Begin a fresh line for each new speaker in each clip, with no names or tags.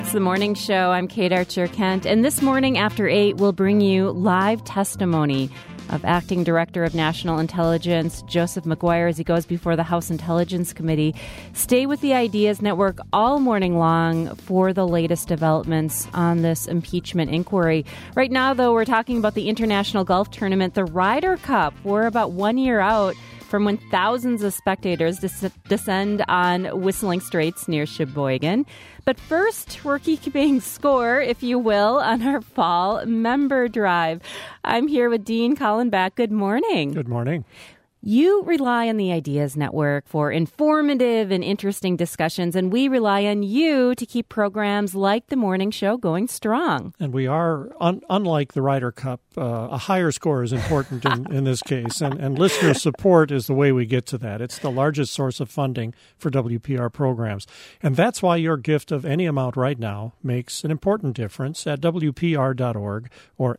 It's the morning show. I'm Kate Archer-Kent, and this morning after 8, we'll bring you live testimony of Acting Director of National Intelligence Joseph Maguire as he goes before the House Intelligence Committee. Stay with the Ideas Network all morning long for the latest developments on this impeachment inquiry. Right now, though, we're talking about the International Golf Tournament, the Ryder Cup. We're about 1 year out from when thousands of spectators descend on Whistling Straits near Sheboygan. But first, we're keeping score, if you will, on our fall member drive. I'm here with Dean Kallenbach. Good morning.
Good morning.
You rely on the Ideas Network for informative and interesting discussions, and we rely on you to keep programs like the morning show going strong.
And we are, unlike the Ryder Cup, a higher score is important in this case, and listener support is the way we get to that. It's the largest source of funding for WPR programs. And that's why your gift of any amount right now makes an important difference at WPR.org or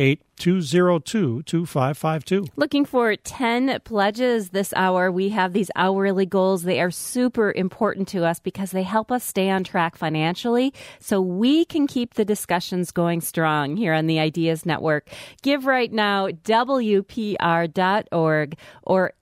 888-202-2552.
Looking for 10 pledges this hour. We have these hourly goals. They are super important to us because they help us stay on track financially so we can keep the discussions going strong here on the Ideas Network. Give right now, WPR.org or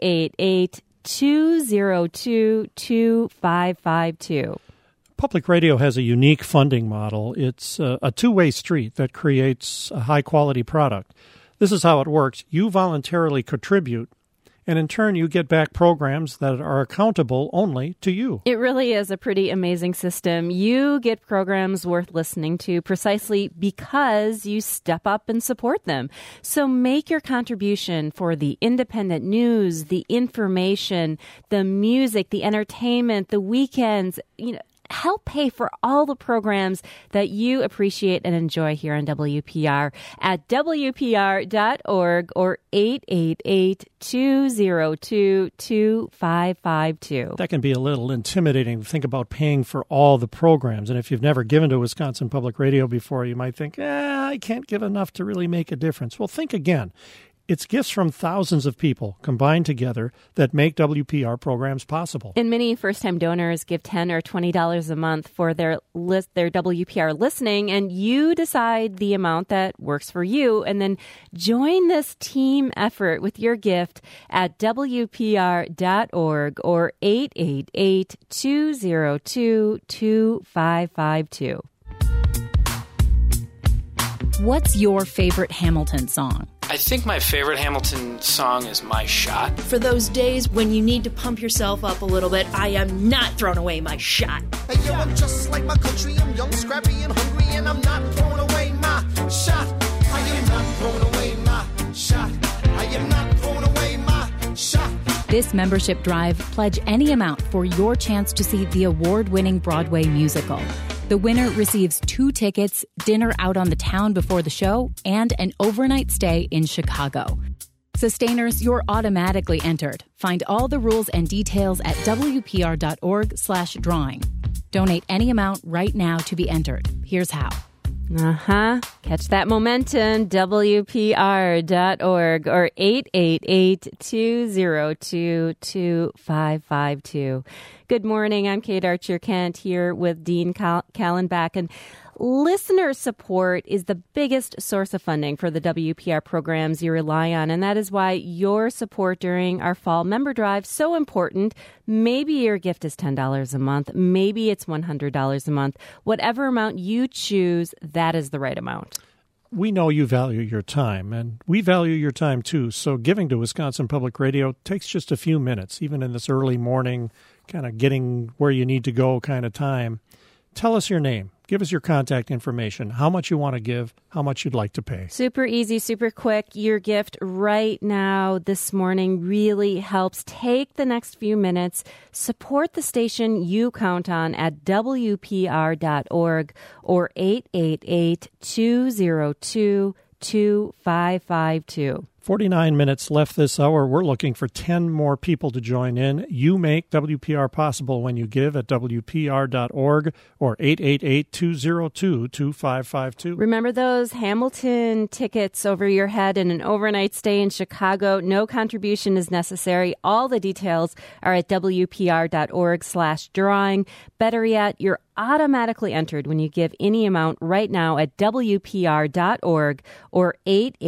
888-202-2552.
Public radio has a unique funding model. It's a two-way street that creates a high-quality product. This is how it works. You voluntarily contribute, and in turn, you get back programs that are accountable only to you.
It really is a pretty amazing system. You get programs worth listening to precisely because you step up and support them. So make your contribution for the independent news, the information, the music, the entertainment, the weekends, help pay for all the programs that you appreciate and enjoy here on WPR at WPR.org or 888-202-2552.
That can be a little intimidating to think about paying for all the programs. And if you've never given to Wisconsin Public Radio before, you might think, I can't give enough to really make a difference. Well, think again. It's gifts from thousands of people combined together that make WPR programs possible.
And many first-time donors give $10 or $20 a month for their WPR listening, and you decide the amount that works for you. And then join this team effort with your gift at WPR.org or 888-202-2552.
What's your favorite Hamilton song?
I think my favorite Hamilton song is My Shot.
For those days when you need to pump yourself up a little bit, I am not throwing away my shot.
Hey, yo, I'm just like my country. I'm young, scrappy, and hungry, and I'm not throwing away my shot. I am not throwing away my shot. I am not throwing away my shot.
This membership drive, pledge any amount for your chance to see the award-winning Broadway musical. The winner receives 2 tickets, dinner out on the town before the show, and an overnight stay in Chicago. Sustainers, you're automatically entered. Find all the rules and details at WPR.org/drawing. Donate any amount right now to be entered. Here's how.
Catch that momentum, WPR.org or 888-202-2552. Good morning. I'm Kate Archer-Kent here with Dean Kallenbach. And listener support is the biggest source of funding for the WPR programs you rely on. And that is why your support during our fall member drive is so important. Maybe your gift is $10 a month. Maybe it's $100 a month. Whatever amount you choose, that is the right amount.
We know you value your time, and we value your time too. So giving to Wisconsin Public Radio takes just a few minutes, even in this early morning, kind of getting where you need to go kind of time. Tell us your name. Give us your contact information, how much you want to give, how much you'd like to pay.
Super easy, super quick. Your gift right now this morning really helps. Take the next few minutes. Support the station you count on at WPR.org or 888-202-2552.
49 minutes left this hour. We're looking for 10 more people to join in. You make WPR possible when you give at WPR.org or 888-202-2552.
Remember those Hamilton tickets over your head and an overnight stay in Chicago? No contribution is necessary. All the details are at WPR.org/drawing. Better yet, you're automatically entered when you give any amount right now at WPR.org or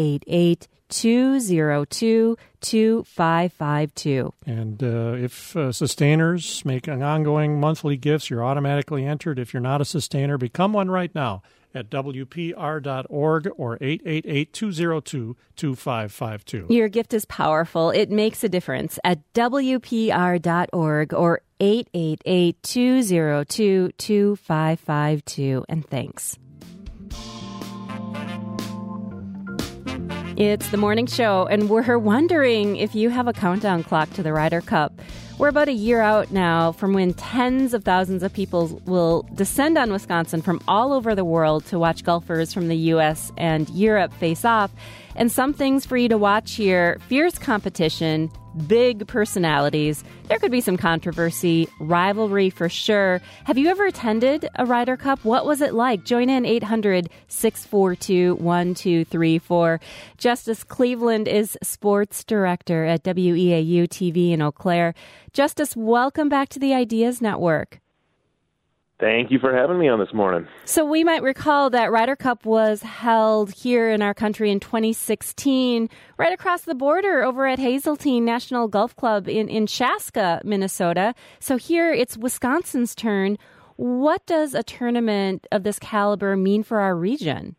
888-202-2552.
And if sustainers make an ongoing monthly gifts, you're automatically entered. If you're not a sustainer, become one right now at WPR.org or 888-202-2552.
Your gift is powerful. It makes a difference at WPR.org or 888-202-2552. And thanks. It's the morning show, and we're wondering if you have a countdown clock to the Ryder Cup. We're about a year out now from when tens of thousands of people will descend on Wisconsin from all over the world to watch golfers from the U.S. and Europe face off. And some things for you to watch here: fierce competition, big personalities. There could be some controversy, rivalry for sure. Have you ever attended a Ryder Cup? What was it like? Join in 800-642-1234. Justice Cleveland is sports director at WEAU TV in Eau Claire. Justice, welcome back to the Ideas Network.
Thank you for having me on this morning.
So we might recall that Ryder Cup was held here in our country in 2016, right across the border over at Hazeltine National Golf Club in Chaska, Minnesota. So here it's Wisconsin's turn. What does a tournament of this caliber mean for our region?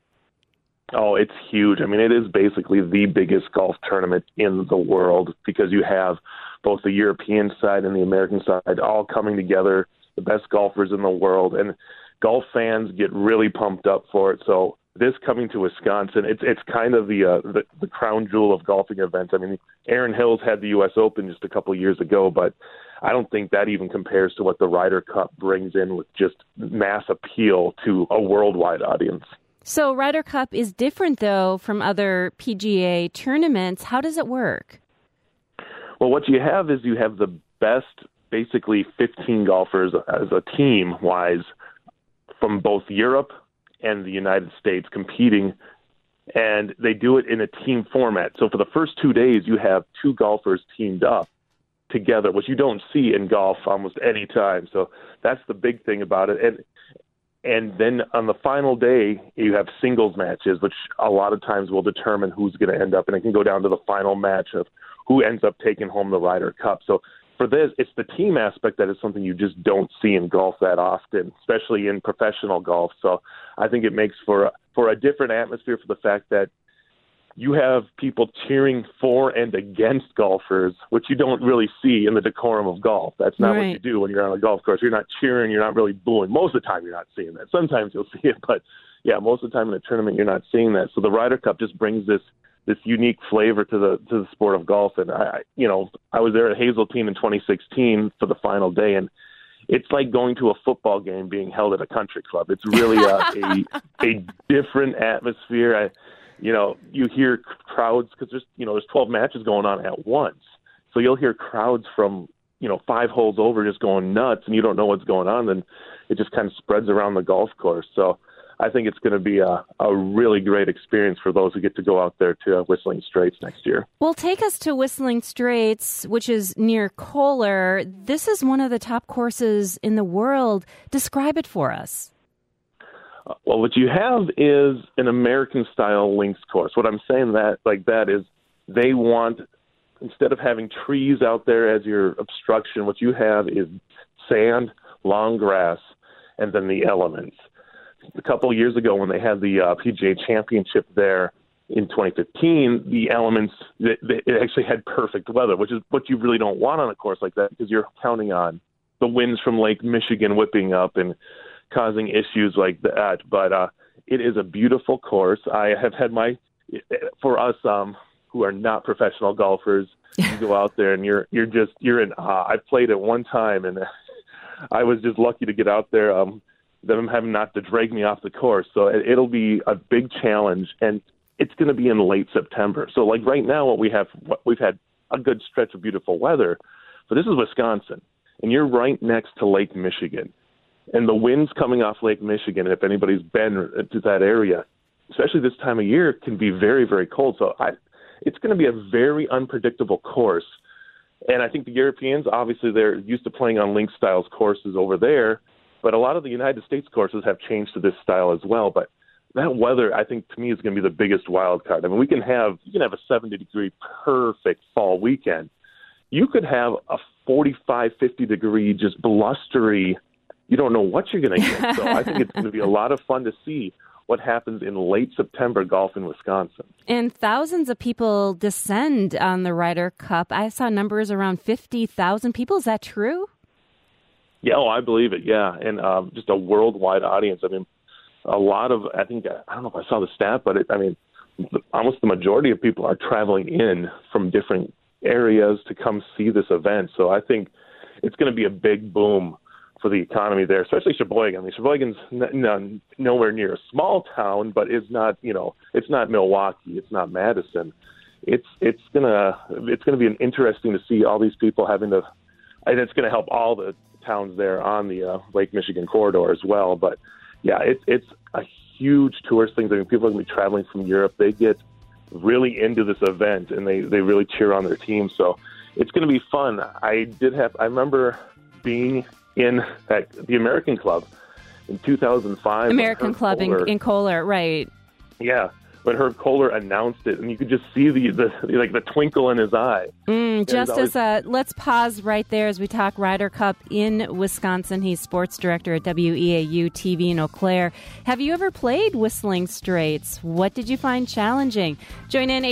Oh, it's huge. I mean, it is basically the biggest golf tournament in the world because you have both the European side and the American side all coming together, the best golfers in the world, and golf fans get really pumped up for it. So this coming to Wisconsin, it's kind of the crown jewel of golfing events. I mean, Aaron Hills had the U.S. Open just a couple of years ago, but I don't think that even compares to what the Ryder Cup brings in with just mass appeal to a worldwide audience.
So Ryder Cup is different, though, from other PGA tournaments. How does it work?
Well, what you have is you have the best basically 15 golfers as a team-wise from both Europe and the United States competing, and they do it in a team format. So for the first 2 days, you have two golfers teamed up together, which you don't see in golf almost any time. So that's the big thing about it. And then on the final day, you have singles matches, which a lot of times will determine who's going to end up, and it can go down to the final match of who ends up taking home the Ryder Cup. So for this, it's the team aspect that is something you just don't see in golf that often, especially in professional golf. So I think it makes for a different atmosphere for the fact that you have people cheering for and against golfers, which you don't really see in the decorum of golf. That's not what you do when you're on a golf course. You're not cheering. You're not really booing. Most of the time, you're not seeing that. Sometimes you'll see it, but yeah, most of the time in a tournament, you're not seeing that. So the Ryder Cup just brings this unique flavor to the sport of golf. And I was there at Hazeltine in 2016 for the final day, and it's like going to a football game being held at a country club. It's really a different atmosphere. You hear crowds because there's 12 matches going on at once. So you'll hear crowds from, 5 holes over just going nuts, and you don't know what's going on. Then it just kind of spreads around the golf course. So I think it's going to be a really great experience for those who get to go out there to Whistling Straits next year. Well,
take us to Whistling Straits, which is near Kohler. This is one of the top courses in the world. Describe it for us.
Well, what you have is an American-style links course. What I'm saying that is they want, instead of having trees out there as your obstruction, what you have is sand, long grass, and then the elements. A couple of years ago when they had the PGA Championship there in 2015, the elements, it actually had perfect weather, which is what you really don't want on a course like that because you're counting on the winds from Lake Michigan whipping up and causing issues like that. But it is a beautiful course. I have had for us who are not professional golfers, you go out there and you're in awe. I've played it one time and I was just lucky to get out there. Them having not to drag me off the course. So it'll be a big challenge. And it's going to be in late September. So like right now, we've had a good stretch of beautiful weather, but this is Wisconsin, and you're right next to Lake Michigan. And the winds coming off Lake Michigan, if anybody's been to that area, especially this time of year, can be very, very cold. So it's going to be a very unpredictable course. And I think the Europeans, obviously, they're used to playing on Link Styles courses over there, but a lot of the United States courses have changed to this style as well. But that weather, I think, to me, is going to be the biggest wild card. I mean, you can have a 70-degree perfect fall weekend. You could have a 45, 50-degree, just blustery, you don't know what you're going to get. So I think it's going to be a lot of fun to see what happens in late September golf in Wisconsin.
And thousands of people descend on the Ryder Cup. I saw numbers around 50,000 people. Is that true?
Yeah, I believe it, yeah. And just a worldwide audience. I mean, a lot of, I don't know if I saw the stat, but almost the majority of people are traveling in from different areas to come see this event. So I think it's going to be a big boom for the economy there, especially Sheboygan. I mean, Sheboygan's nowhere near a small town, but it's not, it's not Milwaukee, it's not Madison. It's gonna be an interesting to see all these people having to, and it's going to help all the towns there on the Lake Michigan corridor as well. But yeah, it's a huge tourist thing. I mean, people are going to be traveling from Europe. They get really into this event, and they really cheer on their team. So it's going to be fun. I remember being in the American Club in 2005.
American Club in Kohler, right?
Yeah, when Herb Kohler announced it, and you could just see the twinkle in his eye.
Let's pause right there as we talk Ryder Cup in Wisconsin. He's sports director at WEAU TV in Eau Claire. Have you ever played Whistling Straits? What did you find challenging? Join in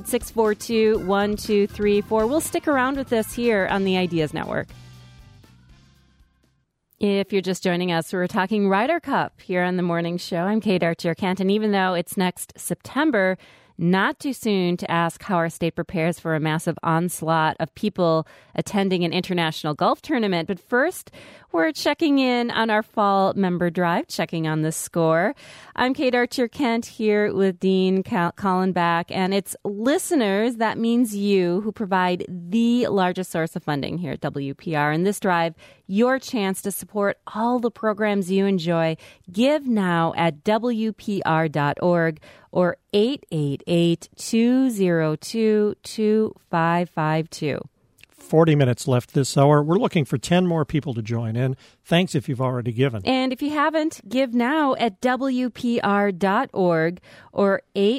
800-642-1234. We'll stick around with this here on the Ideas Network. If you're just joining us, we're talking Ryder Cup here on the morning show. I'm Kate Archer-Kent, and even though it's next September, not too soon to ask how our state prepares for a massive onslaught of people attending an international golf tournament. But first, we're checking in on our fall member drive, checking on the score. I'm Kate Archer-Kent here with Dean Kallenbach, and it's listeners, that means you, who provide the largest source of funding here at WPR. In this drive, your chance to support all the programs you enjoy. Give now at WPR.org or 888-202-2552.
40 minutes left this hour. We're looking for 10 more people to join in. Thanks if you've already given.
And if you haven't, give now at WPR.org or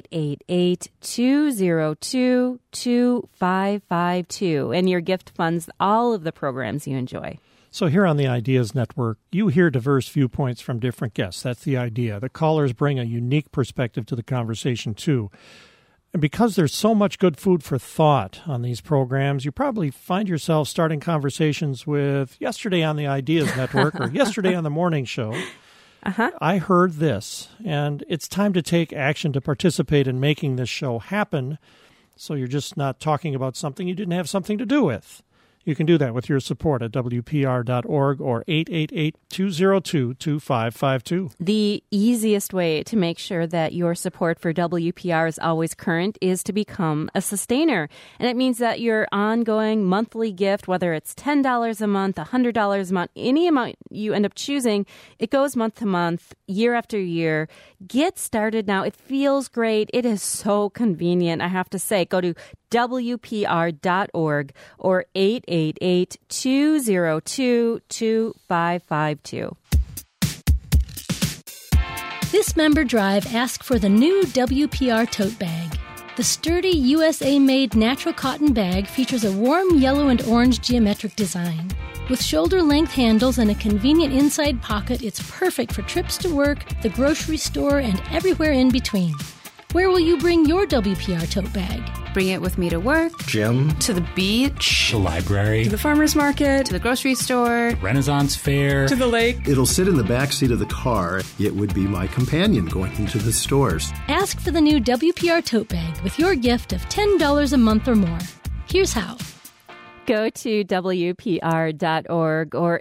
888-202-2552. And your gift funds all of the programs you enjoy.
So here on the Ideas Network, you hear diverse viewpoints from different guests. That's the idea. The callers bring a unique perspective to the conversation, too. And because there's so much good food for thought on these programs, you probably find yourself starting conversations with yesterday on the Ideas Network or yesterday on the morning show. I heard this, and it's time to take action to participate in making this show happen, so you're just not talking about something you didn't have something to do with. You can do that with your support at WPR.org or 888-202-2552.
The easiest way to make sure that your support for WPR is always current is to become a sustainer. And it means that your ongoing monthly gift, whether it's $10 a month, $100 a month, any amount you end up choosing, it goes month to month, year after year. Get started now. It feels great. It is so convenient, I have to say. Go to WPR.org or 888-202-2552.
This member drive asks for the new WPR tote bag. The sturdy USA-made natural cotton bag features a warm yellow and orange geometric design. With shoulder-length handles and a convenient inside pocket, it's perfect for trips to work, the grocery store, and everywhere in between. Where will you bring your WPR tote bag?
Bring it with me to work,
gym,
to the beach,
the library,
to the farmer's market, to the grocery store,
Renaissance fair,
to the lake.
It'll sit in the back seat of the car. It would be my companion going into the stores.
Ask for the new WPR tote bag with your gift of $10 a month or more. Here's how.
Go to WPR.org or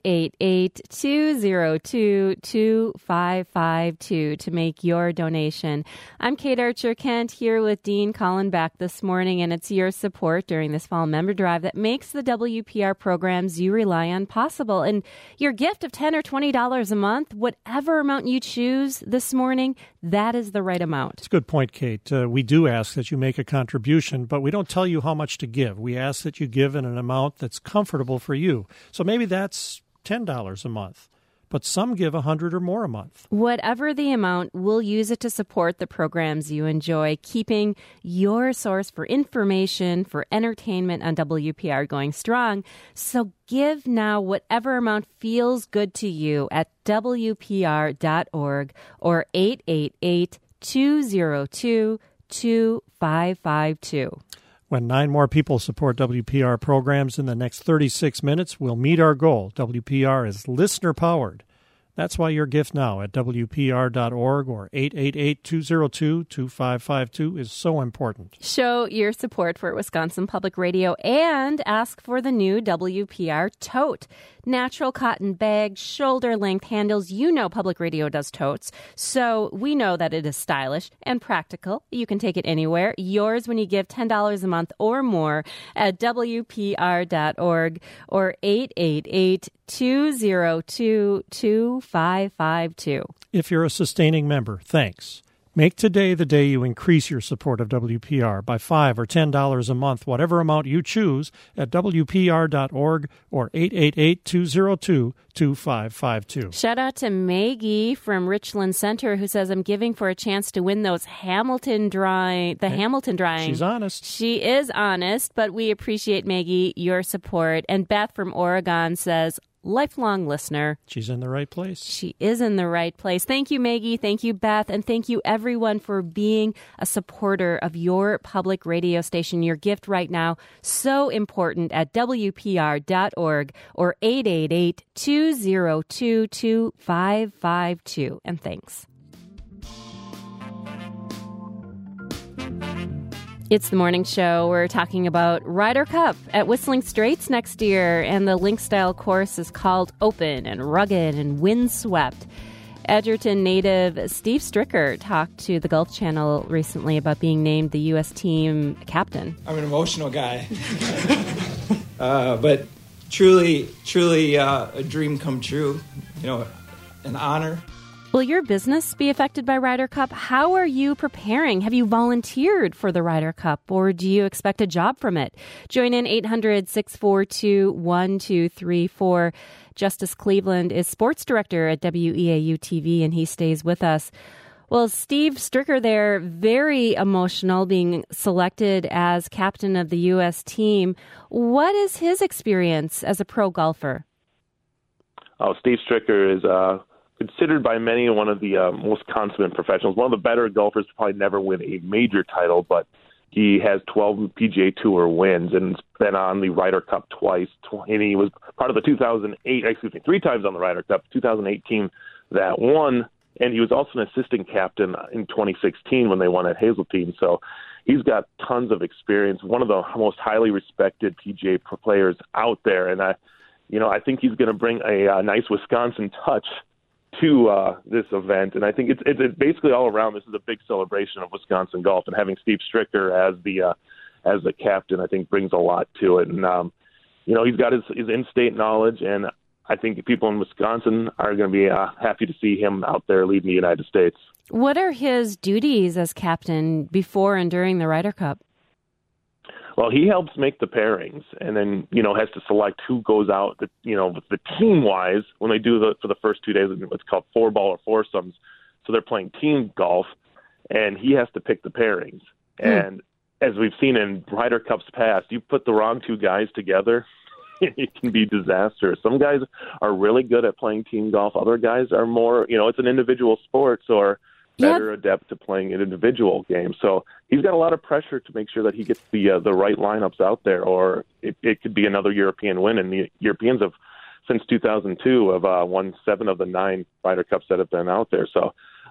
888-202-2552 to make your donation. I'm Kate Archer-Kent here with Dean Kallenbach this morning, and it's your support during this fall member drive that makes the WPR programs you rely on possible. And your gift of $10 or $20 a month, whatever amount you choose this morning, that is the right amount.
It's a good point, Kate. We do ask that you make a contribution, but we don't tell you how much to give. We ask that you give in an amount that's comfortable for you. So maybe that's $10 a month, but some give $100 or more a month.
Whatever the amount, we'll use it to support the programs you enjoy, keeping your source for information, for entertainment on WPR going strong. So give now whatever amount feels good to you at WPR.org or 888-202-2552.
When 9 more people support WPR programs in the next 36 minutes, we'll meet our goal. WPR is listener-powered. That's why your gift now at WPR.org or 888-202-2552 is so important.
Show your support for Wisconsin Public Radio and ask for the new WPR tote. Natural cotton bag, shoulder-length handles. You know Public Radio does totes, so we know that it is stylish and practical. You can take it anywhere. Yours when you give $10 a month or more at WPR.org or 888-202-2552.
If you're a sustaining member, thanks. Make today the day you increase your support of WPR by $5 or $10 a month, whatever amount you choose, at WPR.org or 888-202-2552.
Shout out to Maggie from Richland Center who says, I'm giving for a chance to win those Hamilton drawing.
She's honest.
She is honest, but we appreciate, Maggie, your support. And Beth from Oregon says, lifelong listener.
She's in the right place.
She is in the right place. Thank you, Maggie. Thank you, Beth. And thank you, everyone, for being a supporter of your public radio station. Your gift right now, so important at WPR.org or 888-202-2552. And thanks. It's the morning show. We're talking about Ryder Cup at Whistling Straits next year, and the link style course is called Open and Rugged and Windswept. Edgerton native Steve Stricker talked to the Golf Channel recently about being named the U.S. team captain.
I'm an emotional guy, but truly a dream come true, an honor.
Will your business be affected by Ryder Cup? How are you preparing? Have you volunteered for the Ryder Cup, or do you expect a job from it? Join in 800-642-1234. Justice Cleveland is sports director at WEAU-TV, and he stays with us. Well, Steve Stricker there, very emotional being selected as captain of the U.S. team. What is his experience as a pro golfer?
Steve Stricker is considered by many one of the most consummate professionals, one of the better golfers to probably never win a major title, but he has 12 PGA Tour wins and has been on the Ryder Cup twice, and he was part of the 3 times on the Ryder Cup, 2018 that won, and he was also an assistant captain in 2016 when they won at Hazeltine, so he's got tons of experience, one of the most highly respected PGA players out there, and I think he's going to bring a nice Wisconsin touch to this event, and I think it's basically all around. This is a big celebration of Wisconsin golf, and having Steve Stricker as the captain, I think, brings a lot to it. And he's got his in-state knowledge, and I think people in Wisconsin are going to be happy to see him out there leading the United States.
What are his duties as captain before and during the Ryder Cup?
Well, he helps make the pairings, and then has to select who goes out. The team-wise, when they do for the first 2 days, what's called 4-ball or foursomes. So they're playing team golf, and he has to pick the pairings. And as we've seen in Ryder Cups past, you put the wrong two guys together, it can be disastrous. Some guys are really good at playing team golf. Other guys are more, it's an individual sport, or better adept to playing an individual game. So he's got a lot of pressure to make sure that he gets the right lineups out there, or it could be another European win. And the Europeans have, since 2002, have won 7 of the 9 Ryder Cups that have been out there. So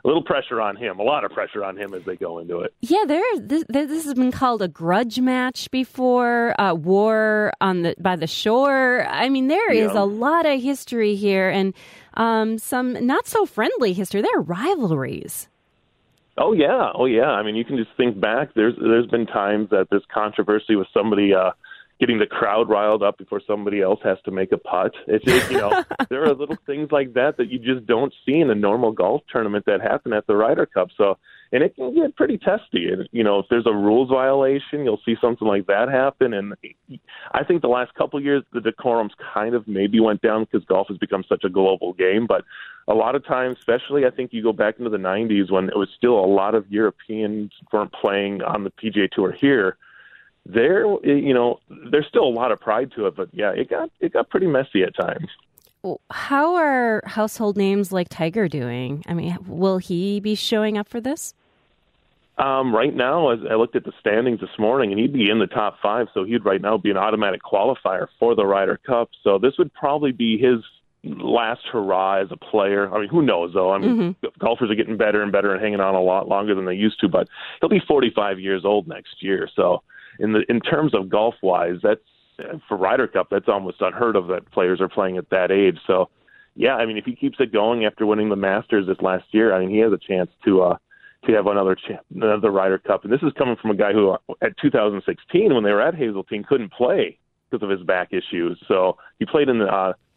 little pressure on him, a lot of pressure on him as they go into it.
Yeah, this has been called a grudge match before, war by the shore. I mean, there is a lot of history here, and some not so friendly history. There are rivalries.
Oh yeah. I mean, you can just think back. There's been times that there's controversy with somebody getting the crowd riled up before somebody else has to make a putt. It's just, there are little things like that you just don't see in a normal golf tournament that happen at the Ryder Cup. So, and it can get pretty testy. And, if there's a rules violation, you'll see something like that happen. And I think the last couple of years, the decorums kind of maybe went down because golf has become such a global game. But a lot of times, especially I think you go back into the 90s when it was still a lot of Europeans weren't playing on the PGA Tour here, there's still a lot of pride to it, but yeah, it got pretty messy at times.
How are household names like Tiger doing? I mean, will he be showing up for this?
Right now, as I looked at the standings this morning, and he'd be in the top 5, so he'd right now be an automatic qualifier for the Ryder Cup. So this would probably be his last hurrah as a player. I mean, who knows, though? I mean, golfers are getting better and better and hanging on a lot longer than they used to, but he'll be 45 years old next year, so in terms of golf-wise, that's for Ryder Cup, that's almost unheard of that players are playing at that age. So, yeah, I mean, if he keeps it going after winning the Masters this last year, I mean, he has a chance to have another Ryder Cup. And this is coming from a guy who, at 2016, when they were at Hazeltine, couldn't play because of his back issues. So he played in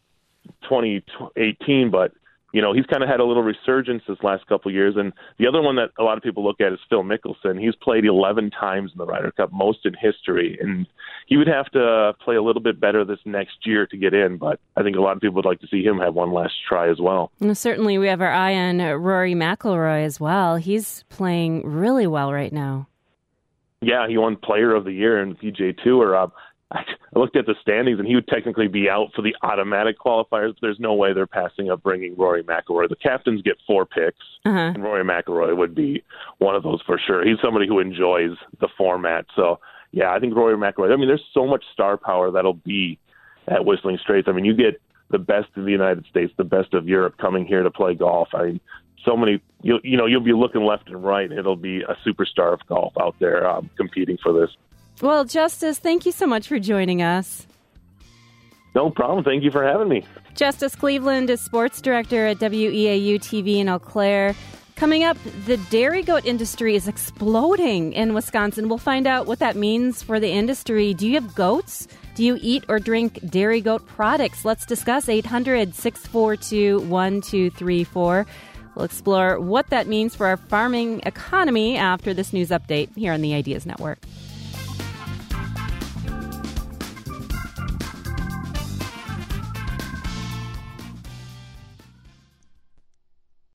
2018, but he's kind of had a little resurgence this last couple of years. And the other one that a lot of people look at is Phil Mickelson. He's played 11 times in the Ryder Cup, most in history. And he would have to play a little bit better this next year to get in. But I think a lot of people would like to see him have one last try as well.
And certainly we have our eye on Rory McIlroy as well. He's playing really well right now.
Yeah, he won Player of the Year in the PGA Tour. I looked at the standings, and he would technically be out for the automatic qualifiers, but there's no way they're passing up bringing Rory McIlroy. The captains get 4 picks, and Rory McIlroy would be one of those for sure. He's somebody who enjoys the format. So, yeah, I think Rory McIlroy, I mean, there's so much star power that'll be at Whistling Straits. I mean, you get the best of the United States, the best of Europe coming here to play golf. I mean, so many, you'll be looking left and right, and it'll be a superstar of golf out there competing for this.
Well, Justice, thank you so much for joining us.
No problem. Thank you for having me.
Justice Cleveland is sports director at WEAU TV in Eau Claire. Coming up, the dairy goat industry is exploding in Wisconsin. We'll find out what that means for the industry. Do you have goats? Do you eat or drink dairy goat products? Let's discuss 800-642-1234. We'll explore what that means for our farming economy after this news update here on the Ideas Network.